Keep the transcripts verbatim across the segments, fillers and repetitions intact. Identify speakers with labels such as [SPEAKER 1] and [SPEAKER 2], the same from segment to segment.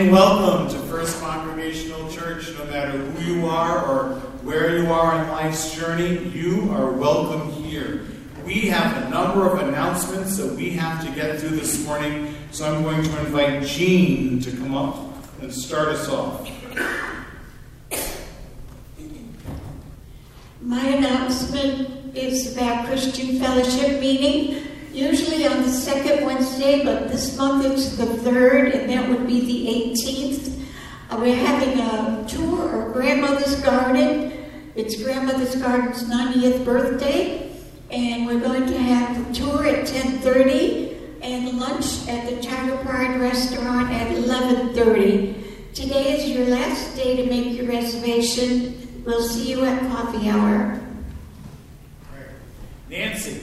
[SPEAKER 1] And welcome to First Congregational Church. No matter who you are or where you are in life's journey, you are welcome here. We have a number of announcements that we have to get through this morning, so I'm going to invite Jean to come up and start us off.
[SPEAKER 2] My announcement is about Christian Fellowship meeting, usually on the second Wednesday, but this month it's the third, and that would be the eighteenth. Uh, we're having a tour of Grandmother's Garden. It's Grandmother's Garden's ninetieth birthday, and we're going to have the tour at ten thirty and lunch at the Tiger Pride Restaurant at eleven thirty. Today is your last day to make your reservation. We'll see you at coffee hour.
[SPEAKER 1] Nancy.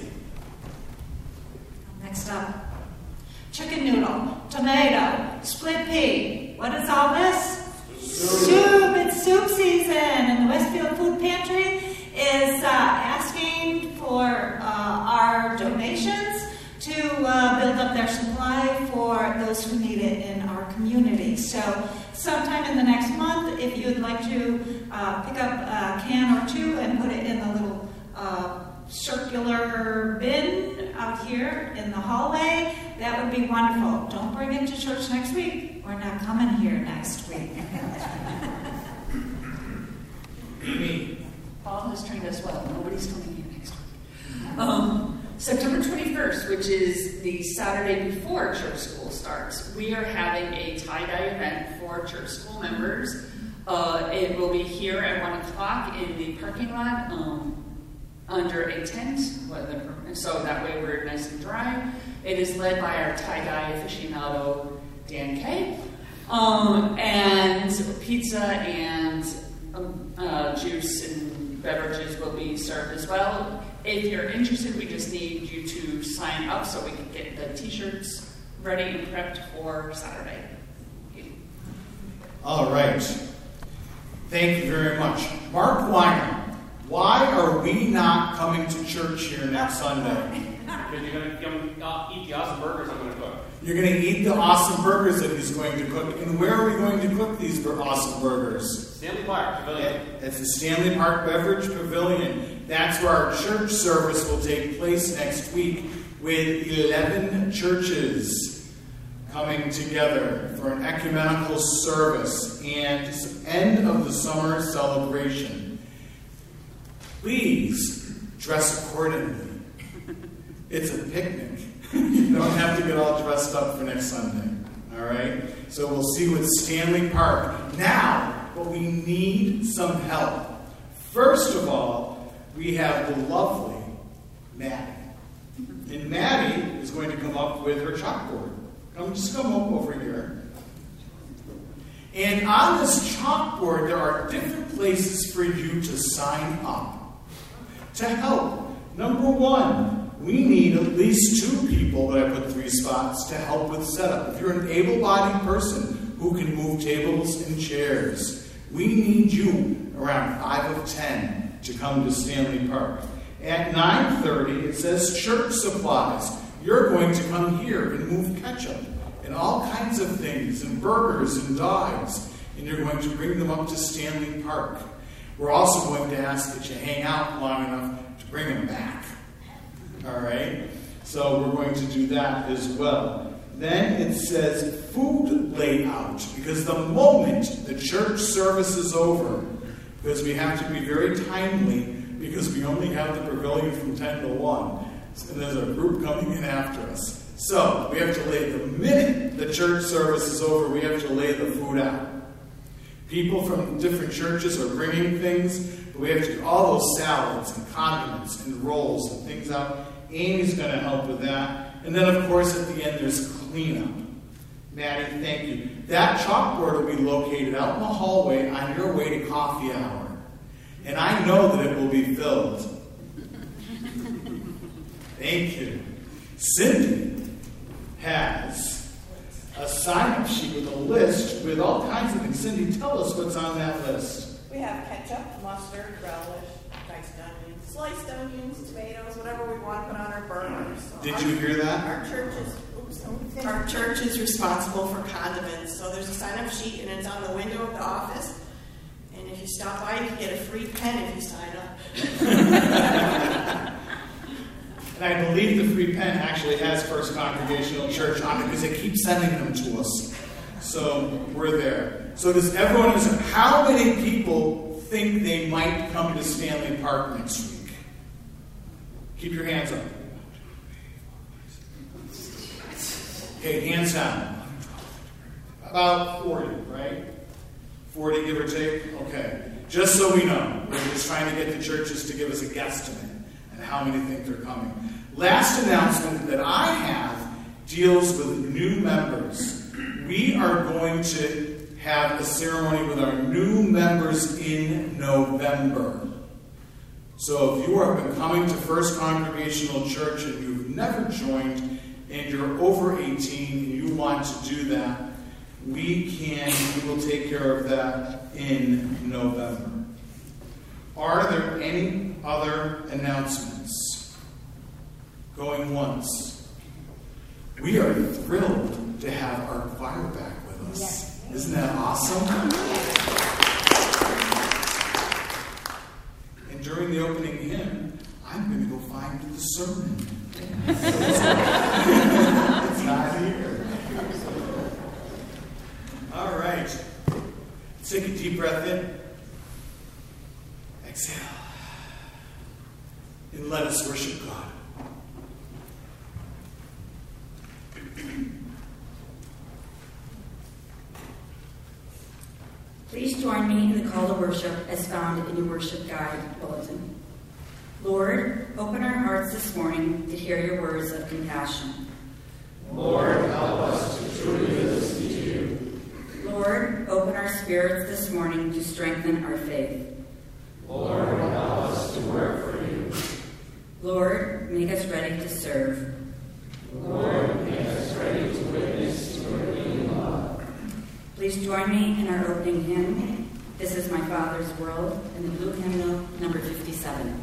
[SPEAKER 3] Next up, chicken noodle, tomato, split pea. What is all this?
[SPEAKER 1] Soup.
[SPEAKER 3] Soup. It's soup season, and the Westfield Food Pantry is uh, asking for uh, our donations to uh, build up their supply for those who need it in our community. So sometime in the next month, if you'd like to uh, pick up a can or two and put it in the little uh, circular bin out here in the hallway, that would be wonderful. Don't bring it to church next week. We're not coming here next week.
[SPEAKER 1] Amy.
[SPEAKER 4] Paul has trained us well. Nobody's coming here next week. Um, September twenty-first, which is the Saturday before church school starts, we are having a tie-dye event for church school members. Uh, it will be here at one o'clock in the parking lot um, under a tent, so that way we're nice and dry. It is led by our tie-dye aficionado, Dan Kay. Um, and pizza and um, uh, juice and beverages will be served as well. If you're interested, we just need you to sign up so we can get the t-shirts ready and prepped for Saturday. Okay.
[SPEAKER 1] All right. Thank you very much. Mark Weiner, why are we not coming to church here next Sunday?
[SPEAKER 5] Because you're going to come uh, eat the awesome burgers I'm going to cook.
[SPEAKER 1] You're going to eat the awesome burgers that he's going to cook. And where are we going to cook these awesome burgers?
[SPEAKER 5] Stanley Park Pavilion.
[SPEAKER 1] At, at the Stanley Park Beverage Pavilion. That's where our church service will take place next week with eleven churches coming together for an ecumenical service and end of the summer celebration. Please dress accordingly. It's a picnic. You don't have to get all dressed up for next Sunday. All right? So we'll see you at Stanley Park. Now, but we need some help. First of all, we have the lovely Maddie. And Maddie is going to come up with her chalkboard. Come, just come up over here. And on this chalkboard, there are different places for you to sign up to help. Number one, we need at least two people, but I put three spots, to help with setup. If you're an able-bodied person who can move tables and chairs, we need you around five of ten to come to Stanley Park. At nine thirty, it says church supplies. You're going to come here and move ketchup and all kinds of things, and burgers and dogs, and you're going to bring them up to Stanley Park. We're also going to ask that you hang out long enough to bring them back. All right? So we're going to do that as well. Then it says food layout, because the moment the church service is over, because we have to be very timely, because we only have the pavilion from ten to one, and there's a group coming in after us. So we have to lay, the minute the church service is over, we have to lay the food out. People from different churches are bringing things, but we have to do all those salads and condiments and rolls and things out. Amy's going to help with that. And then, of course, at the end, there's cleanup. Maddie, thank you. That chalkboard will be located out in the hallway on your way to coffee hour. And I know that it will be filled. Thank you. Cindy has a sign-up sheet with a list with all kinds of things. Cindy, tell us what's on that list.
[SPEAKER 6] We have ketchup, mustard, relish, diced onions, sliced onions, tomatoes, whatever we want to put on our burgers. So
[SPEAKER 1] Did
[SPEAKER 6] our,
[SPEAKER 1] you hear that?
[SPEAKER 6] Our church is Our church is responsible for condiments, so there's a sign-up sheet and it's on the window of the office. And if you stop by, you can get a free pen if you sign up.
[SPEAKER 1] And I believe the free pen actually has First Congregational Church on it because they keep sending them to us. So we're there. So does everyone understand? How many people think they might come to Stanley Park next week? Keep your hands up. Okay, hands down. About forty, right? forty, give or take? Okay. Just so we know, we're just trying to get the churches to give us a guesstimate and how many think they're coming. Last announcement that I have deals with new members. We are going to have a ceremony with our new members in November. So if you have been coming to First Congregational Church and you've never joined and you're over eighteen and you want to do that, we can, we will take care of that in November. Are there any other announcements? Going once. We are thrilled to have our choir back with us. Yes. Isn't that awesome? And during the opening hymn, I'm going to go find the sermon. It's not here. All right. Take a deep breath in. Exhale. And let us worship God.
[SPEAKER 7] Please join me in the call to worship as found in your worship guide bulletin. Lord, open our hearts this morning to hear your words of compassion.
[SPEAKER 8] Lord, help us to truly listen to you.
[SPEAKER 7] Lord, open our spirits this morning to strengthen our faith.
[SPEAKER 8] Lord, help us to work for you.
[SPEAKER 7] Lord, make us ready to serve.
[SPEAKER 8] Lord, make us ready to witness to your healing love.
[SPEAKER 7] Please join me in our opening hymn, This Is My Father's World, in the blue hymnal number fifty-seven.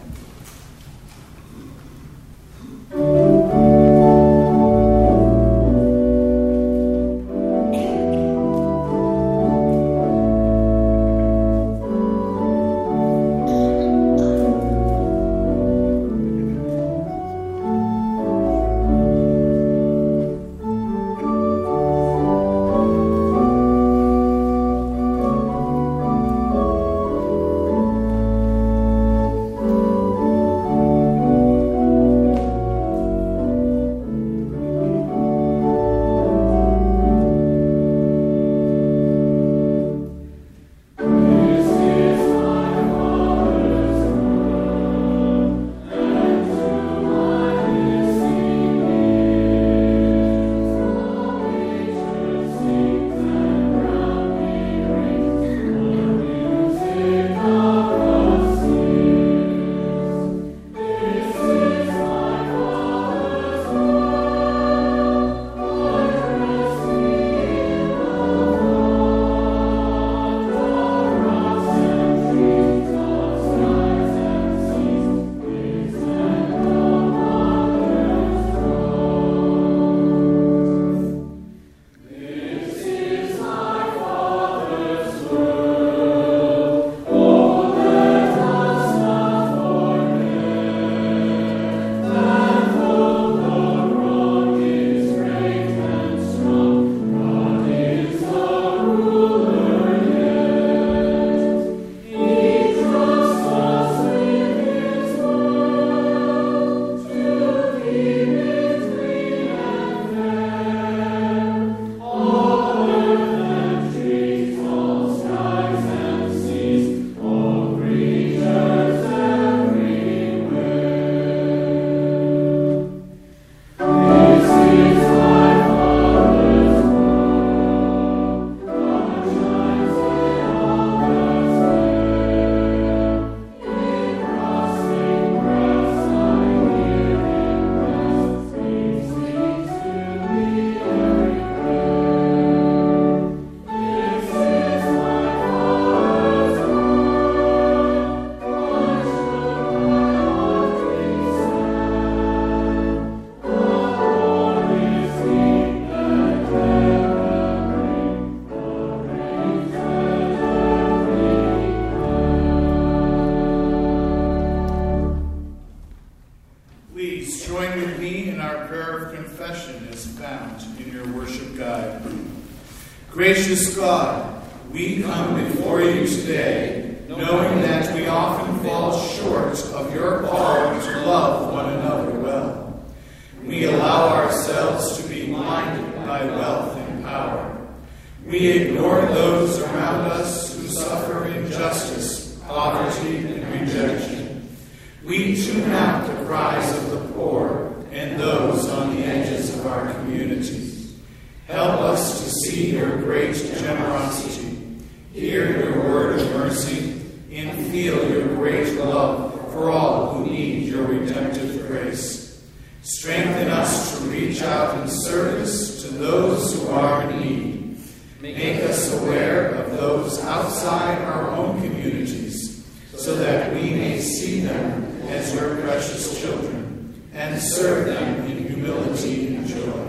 [SPEAKER 1] Gracious God, we come before you today, knowing that we often fall short of your call to love one another well. We allow ourselves to be blinded by wealth and power. We ignore those around us who suffer injustice, poverty, and rejection. We tune out the cries of the poor and those on the edges of our communities. Help us to see your great generosity, hear your word of mercy, and feel your great love for all who need your redemptive grace. Strengthen us to reach out in service to those who are in need. Make us aware of those outside our own communities, so that we may see them as your precious children and serve them in humility and joy.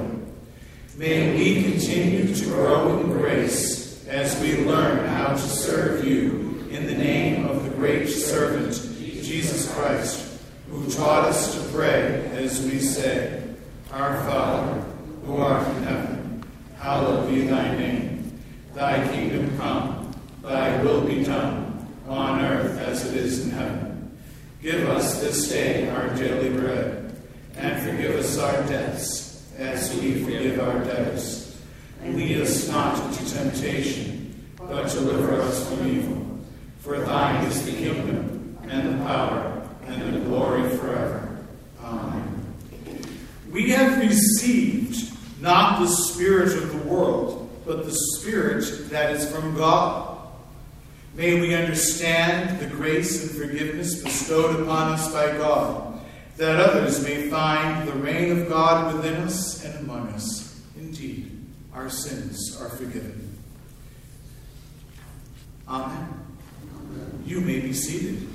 [SPEAKER 1] May we continue to grow in grace as we learn how to serve you in the name of the great servant, Jesus Christ, who taught us to pray as we say, Our Father, who art in heaven, hallowed be thy name. Thy kingdom come, thy will be done, on earth as it is in heaven. Give us this day our daily bread, and forgive us our debts, as we forgive our debtors. And lead us not into temptation, but deliver us from evil. For thine is the kingdom, and the power, and the glory forever. Amen. We have received not the spirit of the world, but the Spirit that is from God. May we understand the grace and forgiveness bestowed upon us by God, that others may find the reign of God within us and among us. Indeed, our sins are forgiven. Amen. You may be seated.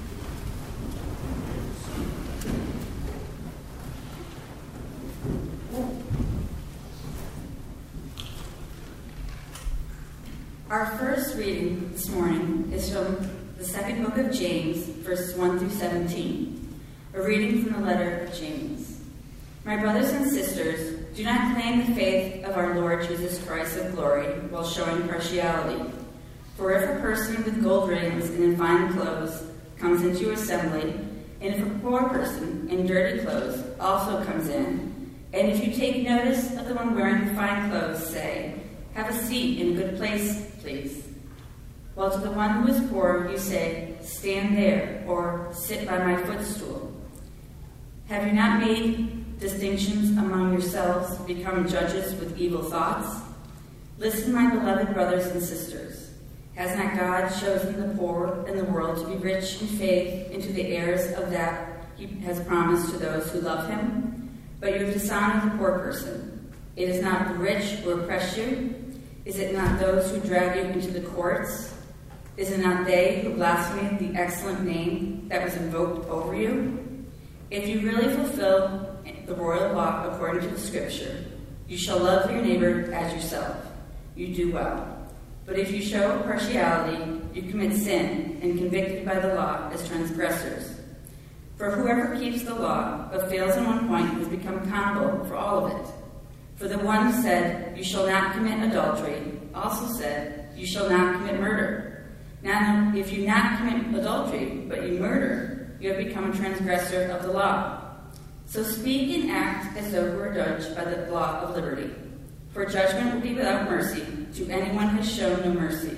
[SPEAKER 7] Our first reading this morning is from the second book of James, verses one through seventeen, a reading from the letter of James. My brothers and sisters, do not claim the faith of our Lord Jesus Christ of glory while showing partiality. For if a person with gold rings and in fine clothes comes into assembly, and if a poor person in dirty clothes also comes in, and if you take notice of the one wearing the fine clothes, say, Have a seat in a good place, please. While to the one who is poor you say, Stand there, or sit by my footstool. Have you not made distinctions among yourselves, become judges with evil thoughts? Listen, my beloved brothers and sisters. Has not God chosen the poor in the world to be rich in faith into the heirs of that he has promised to those who love him? But you have dishonored the poor person. It is not the rich who oppress you. Is it not those who drag you into the courts? Is it not they who blaspheme the excellent name that was invoked over you? If you really fulfill the royal law according to the Scripture, you shall love your neighbor as yourself. You do well. But if you show partiality, you commit sin and convicted by the law as transgressors. For whoever keeps the law but fails in one point has become accountable for all of it. For the one who said, You shall not commit adultery, also said, You shall not commit murder. Now, if you not commit adultery, but you murder, you have become a transgressor of the law. So speak and act as though you were judged by the law of liberty. For judgment will be without mercy to anyone who has shown no mercy.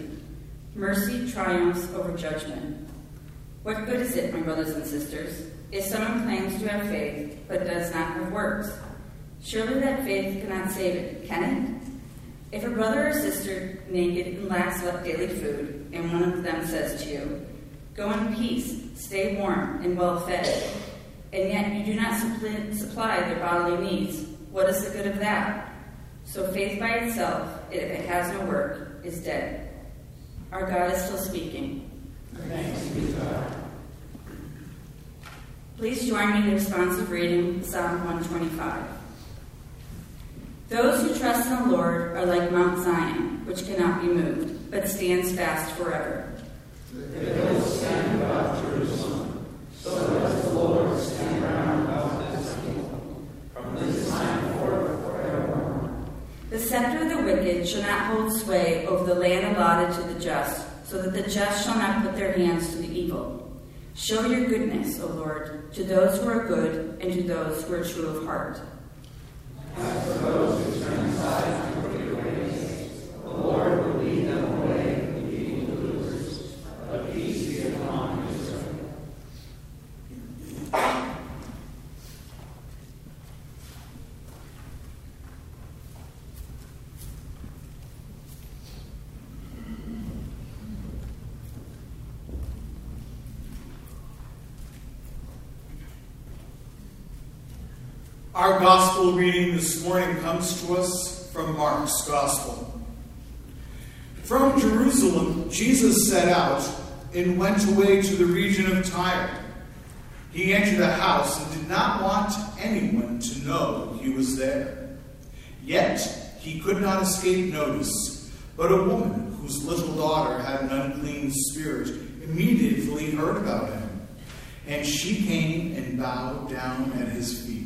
[SPEAKER 7] Mercy triumphs over judgment. What good is it, my brothers and sisters, if someone claims to have faith but does not have works? Surely that faith cannot save it, can it? If a brother or sister naked and lacks daily food, and one of them says to you, Go in peace, stay warm and well fed, and yet you do not supply their bodily needs, what is the good of that? So faith by itself, if it has no work, is dead. Our God is still speaking.
[SPEAKER 8] Thanks be to God.
[SPEAKER 7] Please join me in the responsive reading, Psalm one twenty-five. Those who trust in the Lord are like Mount Zion, which cannot be moved, but stands fast forever.
[SPEAKER 8] The hills stand about Jerusalem, so does the Lord stand round about this people, from this time forth forevermore.
[SPEAKER 7] The scepter of the wicked shall not hold sway over the land allotted to the just, so that the just shall not put their hands to the evil. Show your goodness, O Lord, to those who are good and to those who are true of heart.
[SPEAKER 8] As for those who turn aside from wicked ways, the Lord will lead them away from evildoers. But peace be upon Israel.
[SPEAKER 1] Our gospel reading this morning comes to us from Mark's gospel. From Jerusalem, Jesus set out and went away to the region of Tyre. He entered a house and did not want anyone to know he was there. Yet he could not escape notice, but a woman whose little daughter had an unclean spirit immediately heard about him, and she came and bowed down at his feet.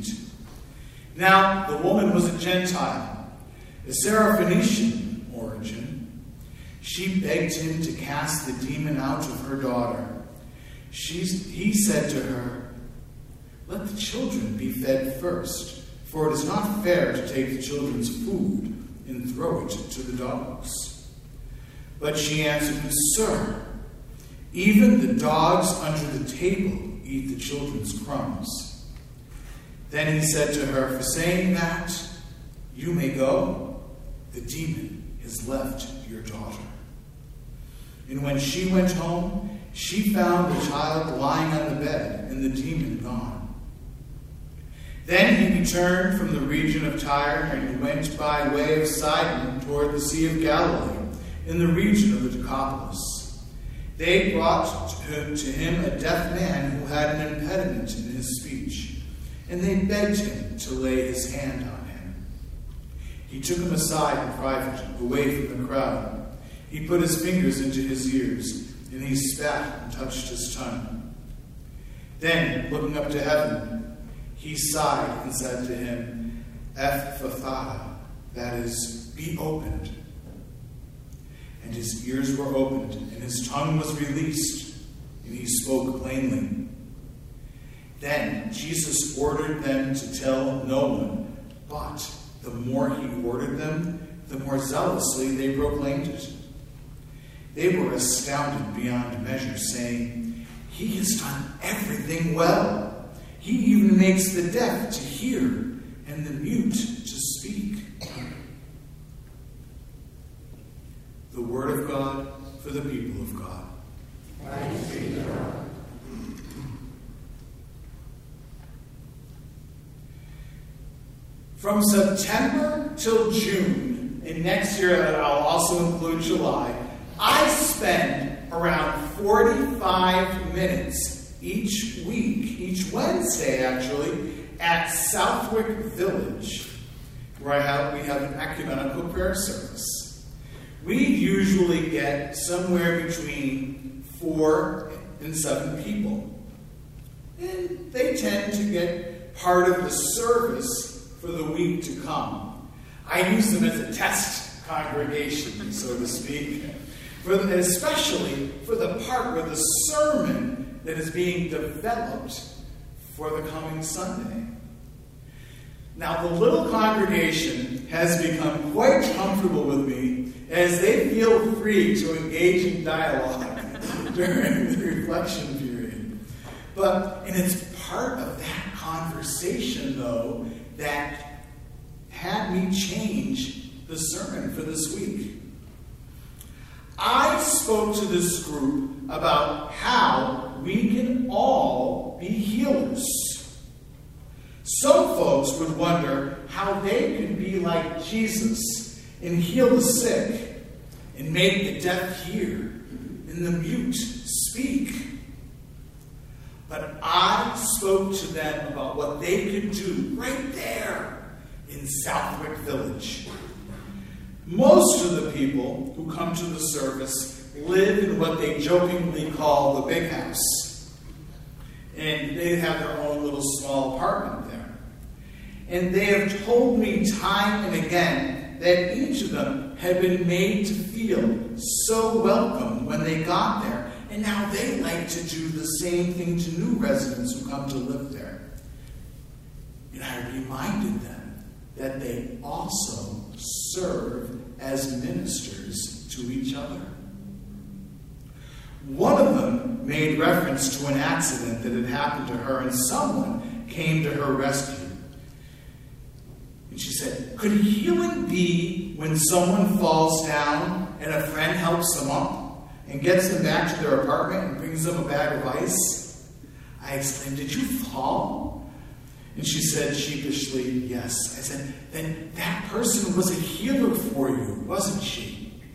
[SPEAKER 1] Now, the woman was a Gentile, a Syrophoenician origin. She begged him to cast the demon out of her daughter. She, he said to her, "Let the children be fed first, for it is not fair to take the children's food and throw it to the dogs." But she answered him, "Sir, even the dogs under the table eat the children's crumbs." Then he said to her, "For saying that, you may go. The demon has left your daughter." And when she went home, she found the child lying on the bed and the demon gone. Then he returned from the region of Tyre and went by way of Sidon toward the Sea of Galilee, in the region of the Decapolis. They brought to him a deaf man who had an impediment in his speech, and they begged him to lay his hand on him. He took him aside in private, away from the crowd. He put his fingers into his ears, and he spat and touched his tongue. Then, looking up to heaven, he sighed and said to him, "Ephphatha," that is, "be opened." And his ears were opened, and his tongue was released, and he spoke plainly. Then Jesus ordered them to tell no one, but the more he ordered them, the more zealously they proclaimed it. They were astounded beyond measure, saying, "He has done everything well. He even makes the deaf to hear and the mute to speak." The word of God for the people of God.
[SPEAKER 8] Thanks be to God.
[SPEAKER 1] From September till June, and next year I'll also include July, I spend around forty-five minutes each week, each Wednesday actually, at Southwick Village, where I have, we have an ecumenical prayer service. We usually get somewhere between four and seven people. And they tend to get part of the service for the week to come. I use them as a test congregation, so to speak, for the, especially for the part where the sermon that is being developed for the coming Sunday. Now, the little congregation has become quite comfortable with me as they feel free to engage in dialogue during the reflection period. But, and it's part of that conversation, though, that had me change the sermon for this week. I spoke to this group about how we can all be healers. Some folks would wonder how they could be like Jesus and heal the sick and make the deaf hear and the mute speak. But I spoke to them about what they could do right there in Southwick Village. Most of the people who come to the service live in what they jokingly call the big house. And they have their own little small apartment there. And they have told me time and again that each of them had been made to feel so welcome when they got there, and now they like to do the same thing to new residents who come to live there. And I reminded them that they also serve as ministers to each other. One of them made reference to an accident that had happened to her, and someone came to her rescue. And she said, could healing be when someone falls down and a friend helps them up and gets them back to their apartment and brings them a bag of ice? I exclaimed, did you fall? And she said sheepishly, yes. I said, then that person was a healer for you, wasn't she?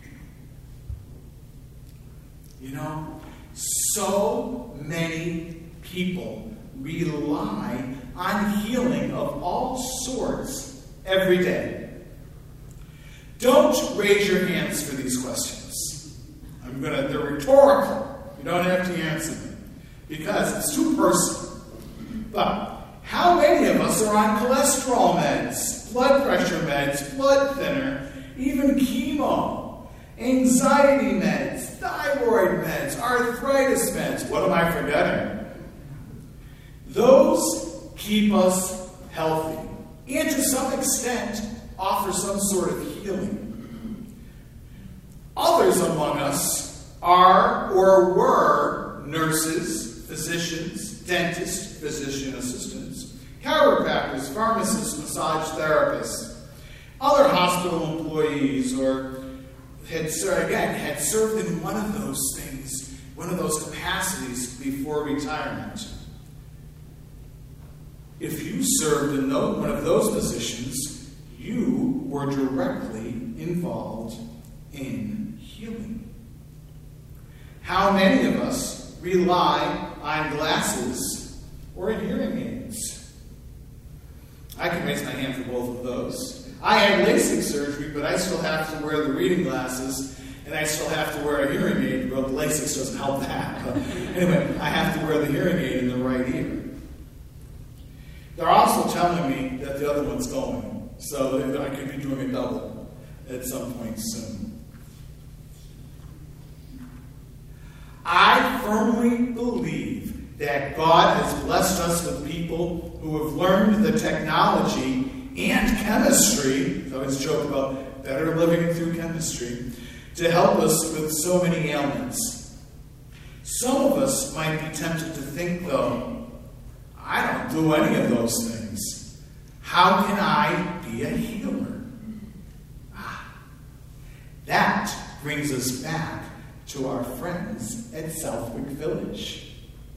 [SPEAKER 1] You know, so many people rely on healing of all sorts every day. Don't raise your hands for these questions. I'm gonna, they're rhetorical. You don't have to answer them because it's too personal. But how many of us are on cholesterol meds, blood pressure meds, blood thinner, even chemo, anxiety meds, thyroid meds, arthritis meds? What am I forgetting? Those keep us healthy and to some extent offer some sort of healing. Others among us are or were nurses, physicians, dentists, physician assistants, chiropractors, pharmacists, massage therapists, other hospital employees, or had again had served in one of those things, one of those capacities before retirement. If you served in one of those positions, you were directly involved in healing. How many of us rely on glasses or hearing aids? I can raise my hand for both of those. I had LASIK surgery, but I still have to wear the reading glasses, and I still have to wear a hearing aid. Well, the LASIK doesn't help that. But anyway, I have to wear the hearing aid in the right ear. They're also telling me that the other one's going, so I could be doing a double at some point soon. I firmly believe that God has blessed us with people who have learned the technology and chemistry, I always joke about better living through chemistry, to help us with so many ailments. Some of us might be tempted to think, though, I don't do any of those things. How can I be a healer? Ah, that brings us back to our friends at Southwick Village.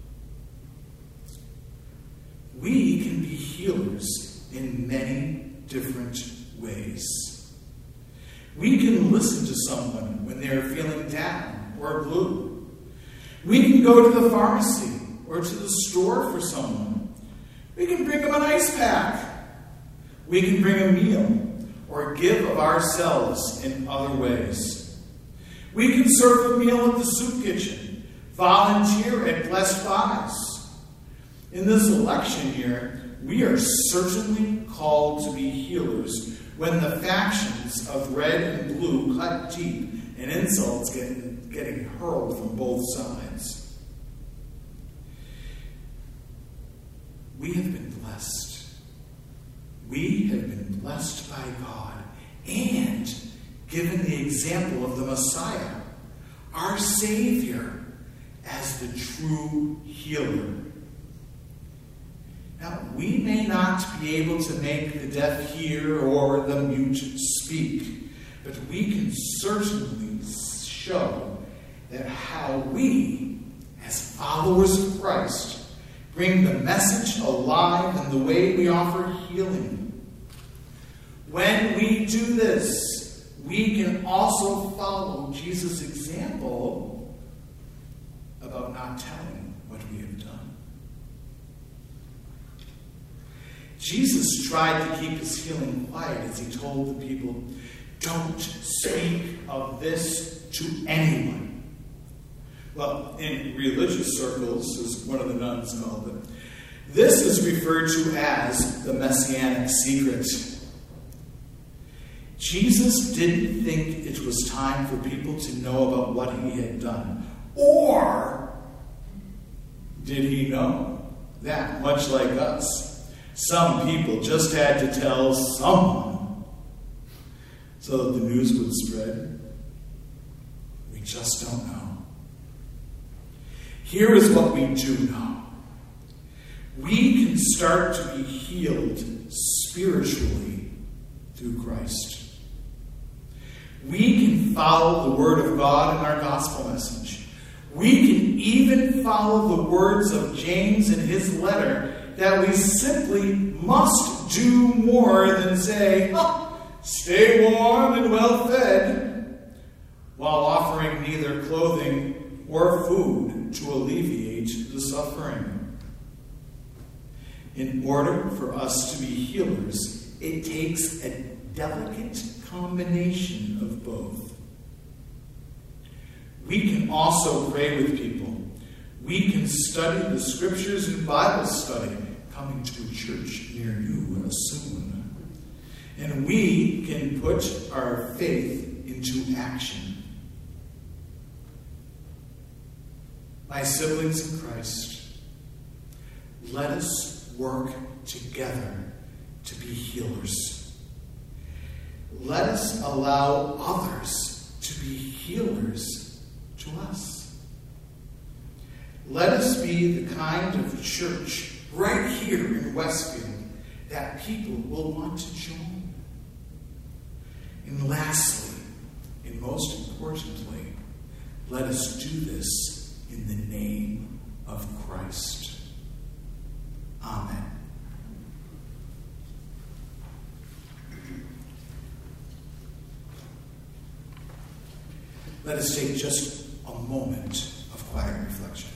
[SPEAKER 1] We can be healers in many different ways. We can listen to someone when they're feeling down or blue. We can go to the pharmacy or to the store for someone. We can bring them an ice pack. We can bring a meal or give of ourselves in other ways. We can serve a meal at the soup kitchen, volunteer at Blessed Buys. In this election year, we are certainly called to be healers when the factions of red and blue cut deep and insults get, getting hurled from both sides. We have been blessed. We have been blessed by God and given the example of the Messiah, our Savior, as the true healer. Now, we may not be able to make the deaf hear or the mute speak, but we can certainly show that how we, as followers of Christ, bring the message alive in the way we offer healing. When we do this, we can also follow Jesus' example about not telling what we have done. Jesus tried to keep his healing quiet as he told the people, don't speak of this to anyone. Well, in religious circles, as one of the nuns called it, this is referred to as the Messianic secret. Jesus didn't think it was time for people to know about what he had done. Or did he know that, much like us, some people just had to tell someone so that the news would spread? We just don't know. Here is what we do know. We can start to be healed spiritually through Christ. We can follow the Word of God in our gospel message. We can even follow the words of James in his letter that we simply must do more than say, oh, stay warm and well fed, while offering neither clothing or food to alleviate the suffering. In order for us to be healers, it takes a delicate combination of both. We can also pray with people. We can study the scriptures in Bible study, coming to a church near you soon. And we can put our faith into action. My siblings in Christ, let us work together to be healers. Let us allow others to be healers to us. Let us be the kind of church right here in Westfield that people will want to join. And lastly, and most importantly, let us do this in the name of Christ. Amen. Let us take just a moment of quiet reflection.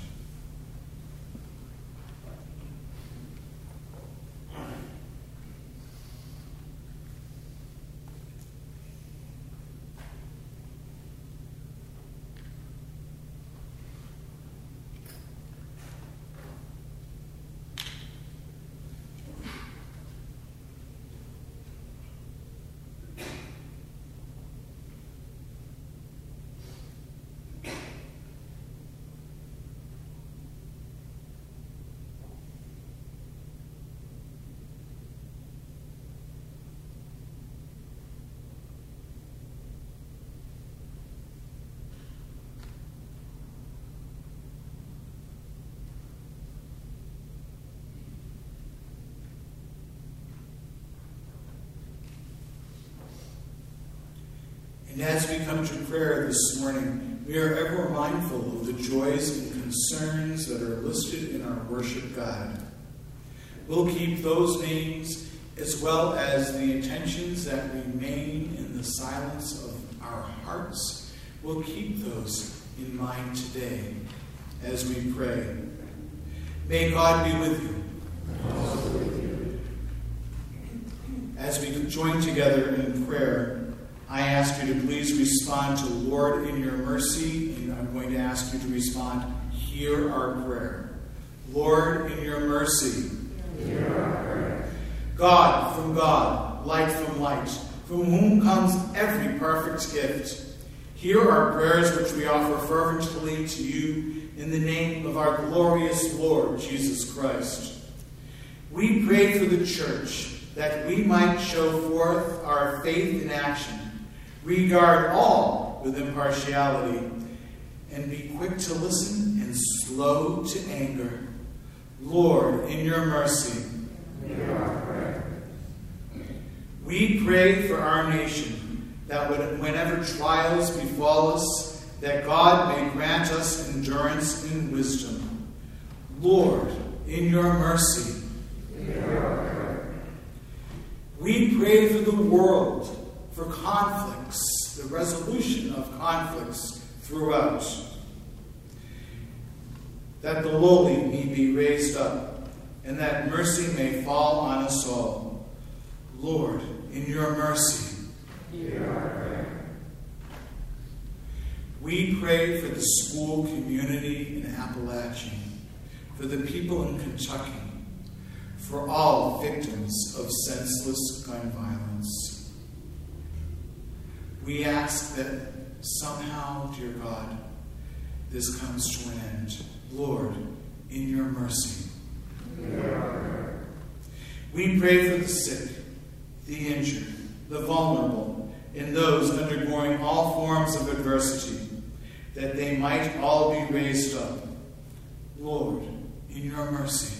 [SPEAKER 1] And as we come to prayer this morning, we are ever mindful of the joys and concerns that are listed in our worship guide. We'll keep those names as well as the intentions that remain in the silence of our hearts. We'll keep those in mind today as we pray. May God be with you. As we join together in prayer, I ask you to please respond to Lord in your mercy, and I'm going to ask you to respond, hear our prayer. Lord, in your mercy. Hear our prayer. God from God, light from light, from whom comes every perfect gift. Hear our prayers which we offer fervently to you in the name of our glorious Lord Jesus Christ. We pray for the church that we might show forth our faith in action, regard all with impartiality, and be quick to listen and slow to anger. Lord, in your mercy. Hear our prayer. We pray for our nation, that whenever trials befall us, that God may grant us endurance and wisdom. Lord, in your mercy. Hear our prayer. We pray for the world, for conflicts, the resolution of conflicts throughout, that the lowly may be raised up, and that mercy may fall on us all. Lord, in your mercy. Hear our prayer. We pray for the school community in Appalachia, for the people in Kentucky, for all victims of senseless gun violence. We ask that somehow, dear God, this comes to an end. Lord, in your mercy. We pray for the sick, the injured, the vulnerable, and those undergoing all forms of adversity, that they might all be raised up. Lord, in your mercy.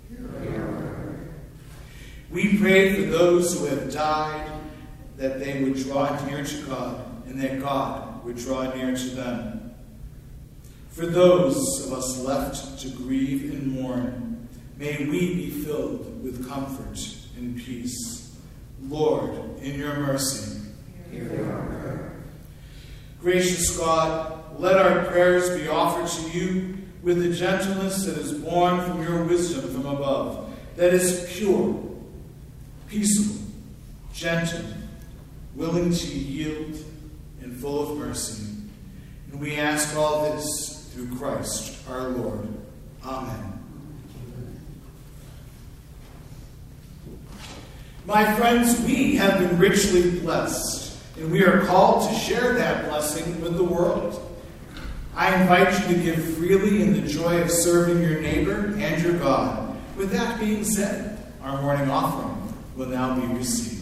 [SPEAKER 1] We pray for those who have died, that they would draw near to God, and that God would draw near to them. For those of us left to grieve and mourn, may we be filled with comfort and peace. Lord, in your mercy. Gracious God, let our prayers be offered to you with the gentleness that is born from your wisdom from above, that is pure, peaceable, gentle, willing to yield, and full of mercy. And we ask all this through Christ our Lord. Amen. My friends, we have been richly blessed, and we are called to share that blessing with the world. I invite you to give freely in the joy of serving your neighbor and your God. With that being said, our morning offering will now be received.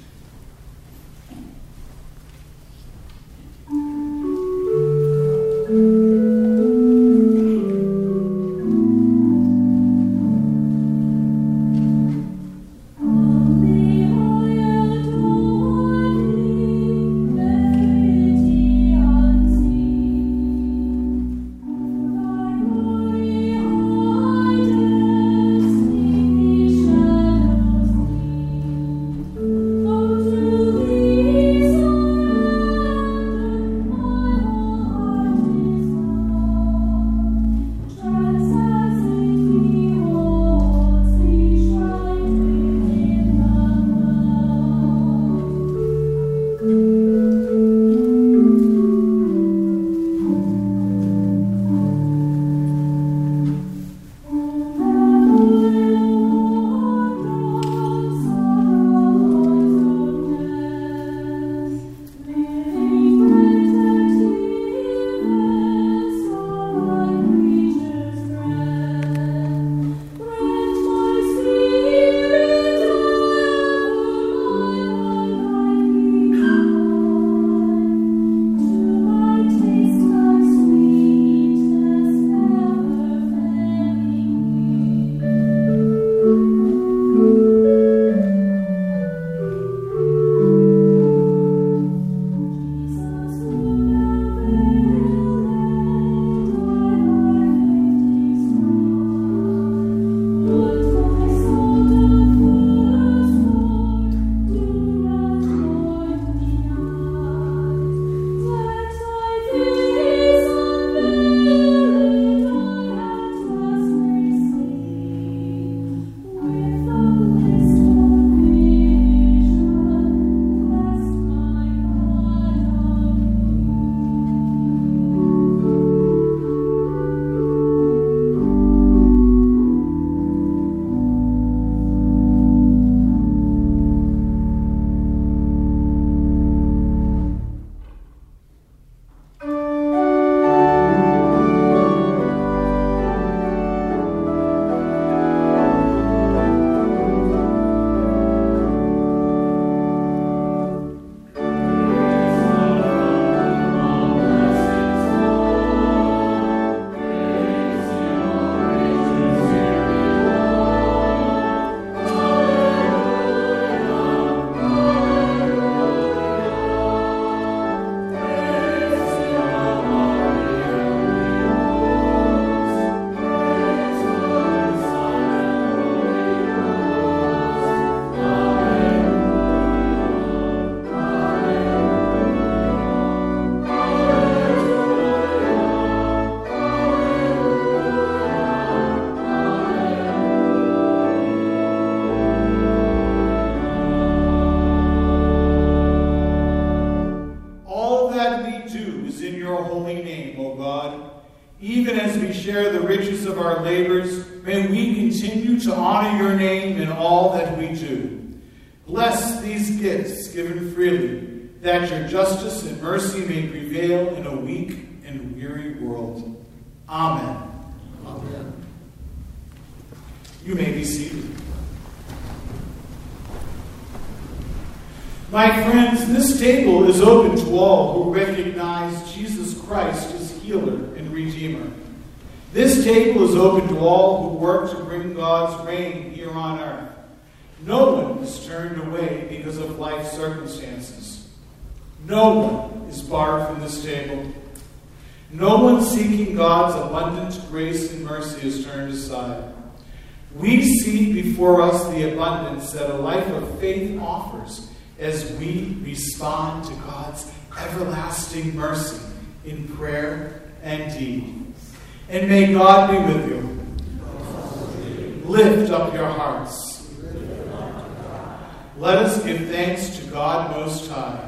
[SPEAKER 1] Even as we share the riches of our labors, may we continue to honor your name in all that we do. Bless these gifts given freely, that your justice and mercy may prevail in a weak and weary world. Amen. Amen. You may be seated. My friends, this table is open to all who recognize Jesus Christ as healer and redeemer. This table is open to all who work to bring God's reign here on earth. No one is turned away because of life circumstances. No one is barred from this table. No one seeking God's abundant grace and mercy is turned aside. We see before us the abundance that a life of faith offers as we respond to God's everlasting mercy in prayer and deed. And may God be with you. Lift up your hearts. Let us give thanks to God Most High.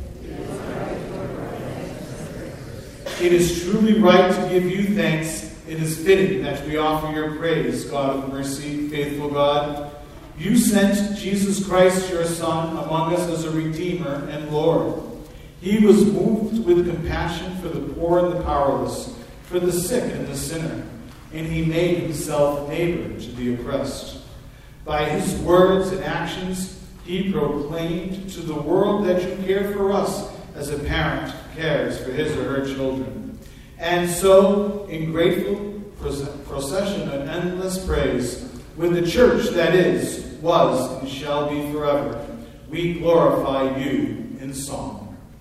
[SPEAKER 1] It is truly right to give you thanks. It is fitting that we offer your praise, God of mercy, faithful God. You sent Jesus Christ, your Son, among us as a Redeemer and Lord. He was moved with compassion for the poor and the powerless, for the sick and the sinner, and he made himself neighbor to the oppressed. By his words and actions, he proclaimed to the world that you care for us as a parent cares for his or her children. And so, in grateful procession of endless praise, with the church that is, was, and shall be forever, we glorify you in song.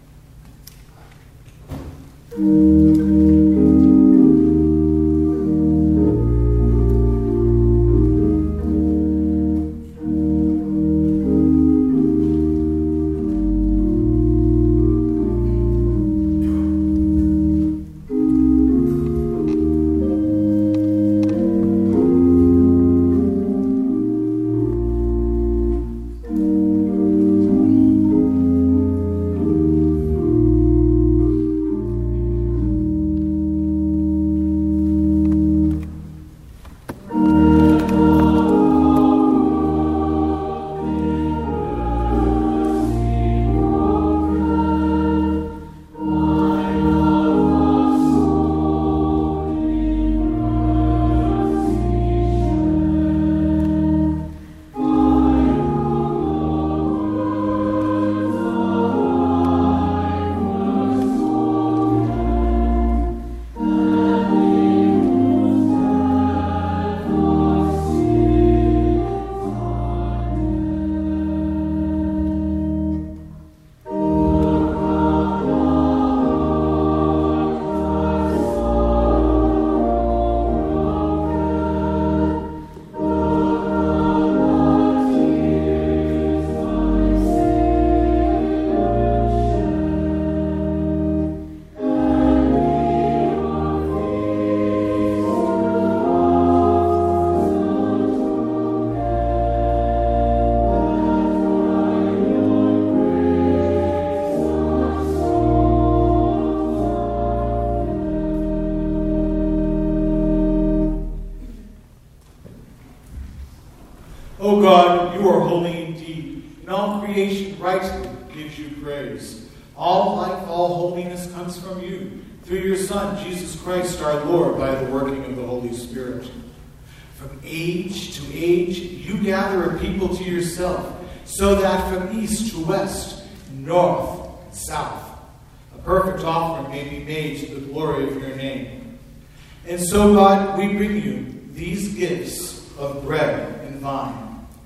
[SPEAKER 1] O God, you are holy indeed, and all creation rightly gives you praise. All life, all holiness comes from you, through your Son, Jesus Christ our Lord, by the working of the Holy Spirit. From age to age, you gather a people to yourself, so that from east to west, north and south, a perfect offering may be made to the glory of your name. And so, God, we bring you these gifts of bread and wine.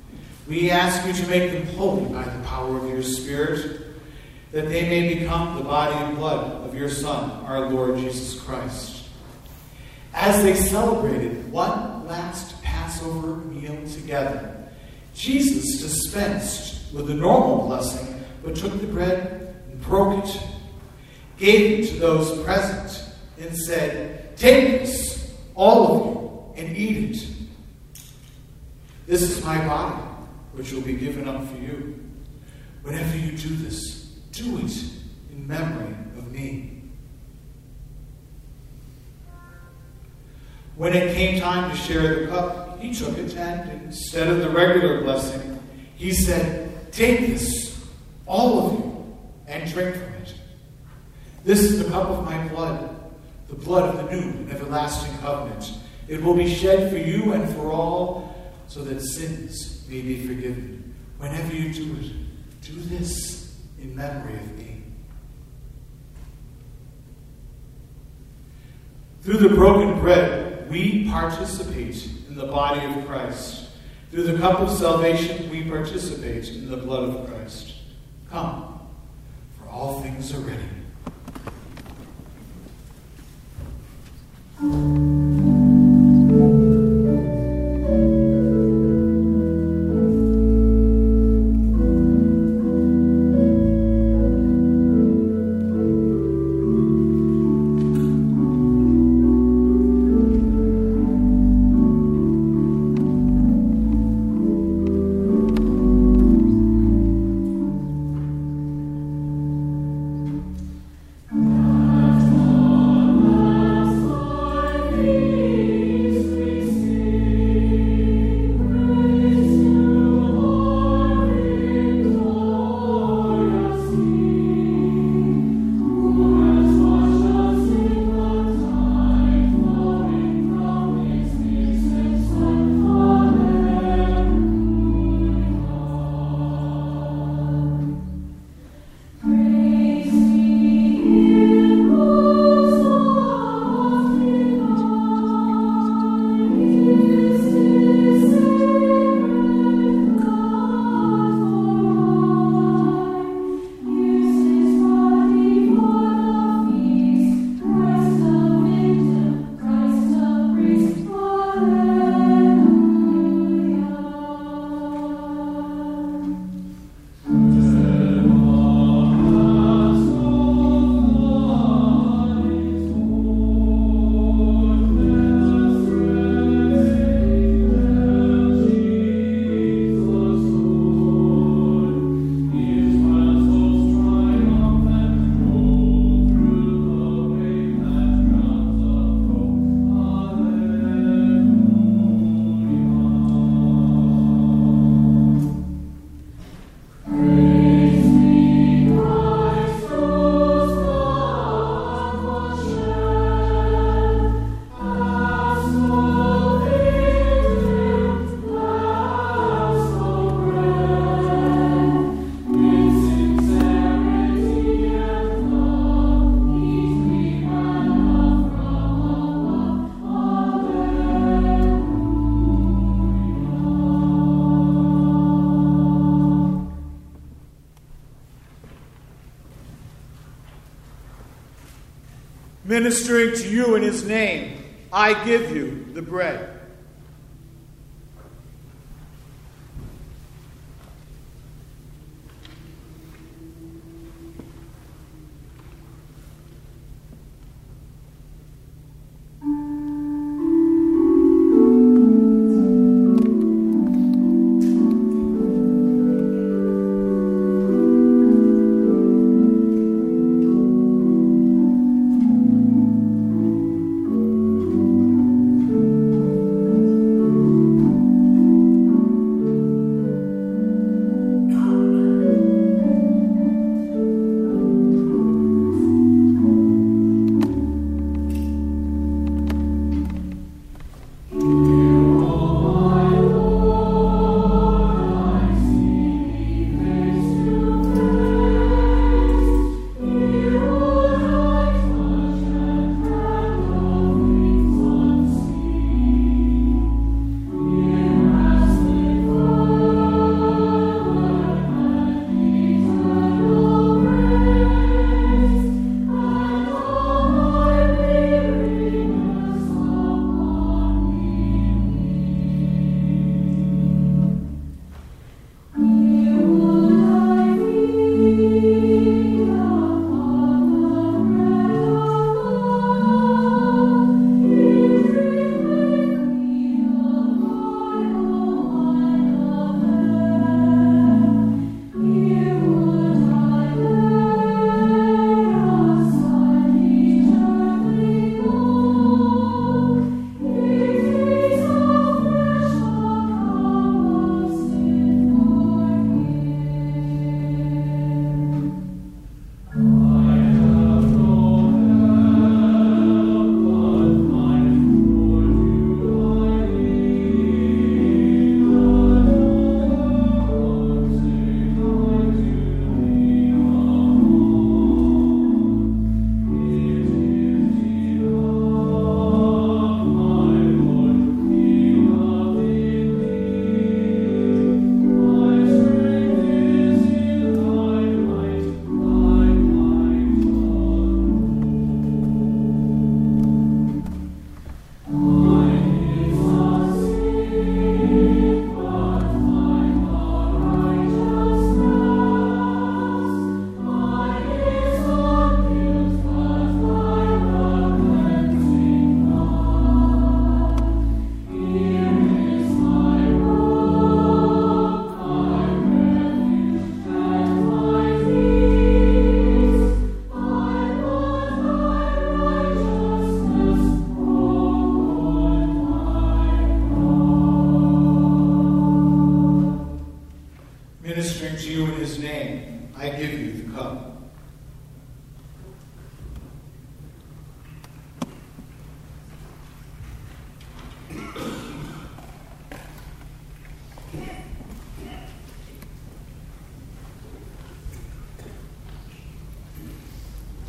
[SPEAKER 1] We ask you to make them holy by the power of your Spirit, that they may become the body and blood of your Son, our Lord Jesus Christ. As they celebrated one last Passover meal together, Jesus dispensed with the normal blessing, but took the bread and broke it, gave it to those present, and said, "Take this, all of you, and eat it. This is my body, which will be given up for you. Whenever you do this, do it in memory of me." When it came time to share the cup, he took it, and instead of the regular blessing, he said, "Take this, all of you, and and drink from it. This is the cup of my blood, the blood of the new and everlasting covenant. It will be shed for you and for all, so that sins may be forgiven. Whenever you do it, do this in memory of me. Through the broken bread, we participate in the body of Christ. Through the cup of salvation, we participate in the blood of Christ. Come, for all things are ready. Ministering to you in his name, I give you the bread.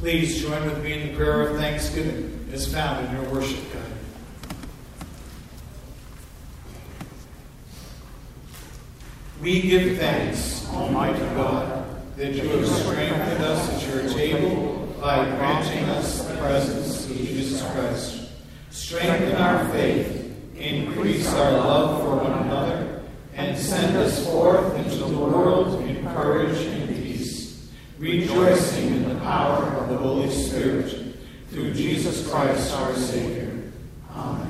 [SPEAKER 1] Please join with me in the prayer of thanksgiving as found in your worship guide. We give thanks, Almighty God, that you have strengthened us at your table by granting us the presence of Jesus Christ. Strengthen our faith, increase our love for one another, and send us forth into the world in courage and peace, rejoicing in the power of the Holy Spirit, through Jesus Christ our Savior. Amen.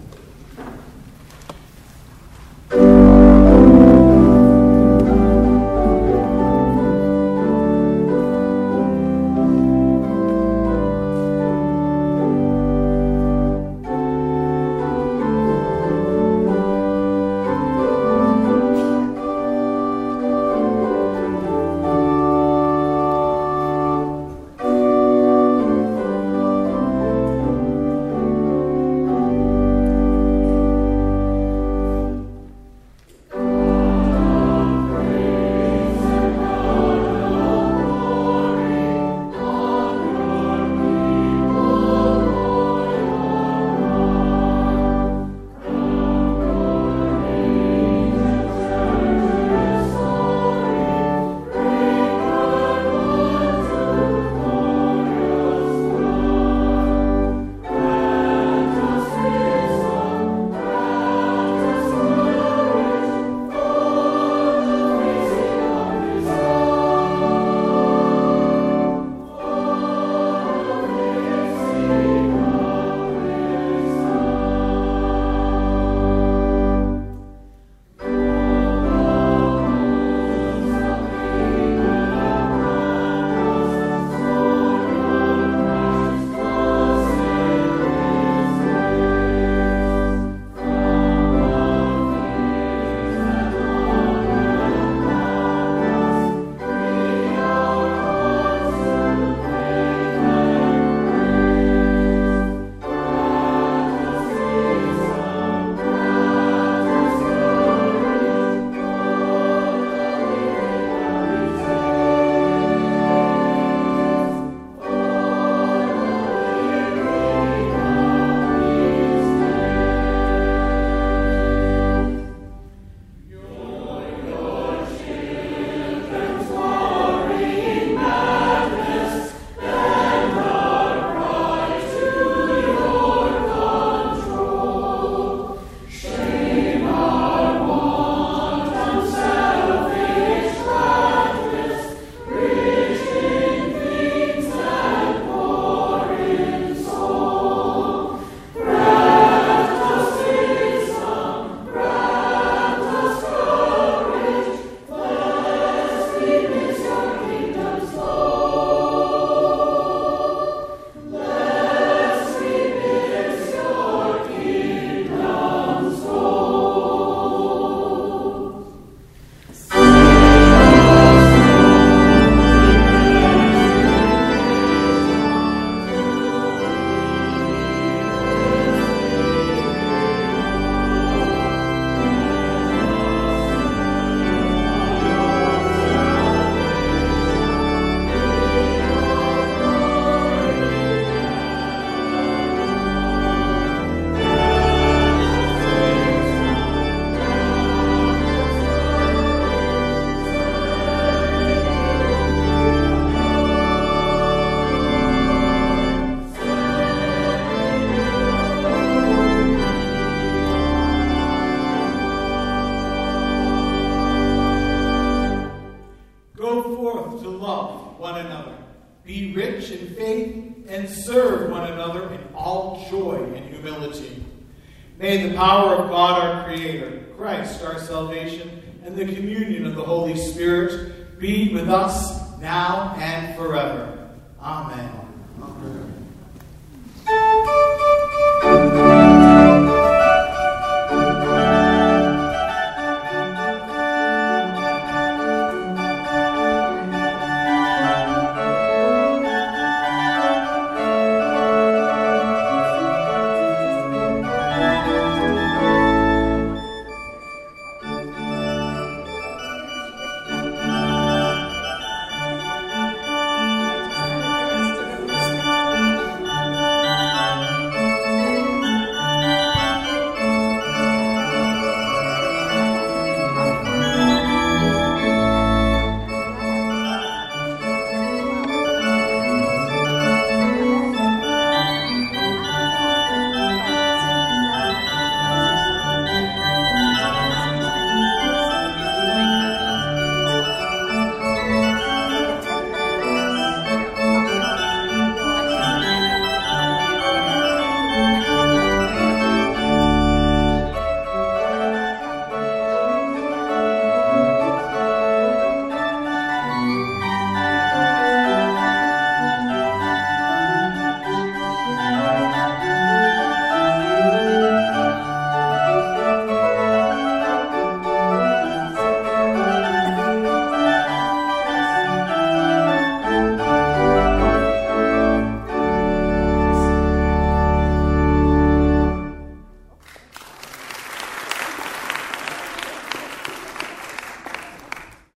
[SPEAKER 1] Be rich in faith and serve one another in all joy and humility. May the power of God our Creator, Christ our salvation, and the communion of the Holy Spirit be with us now and forever. Amen. Amen.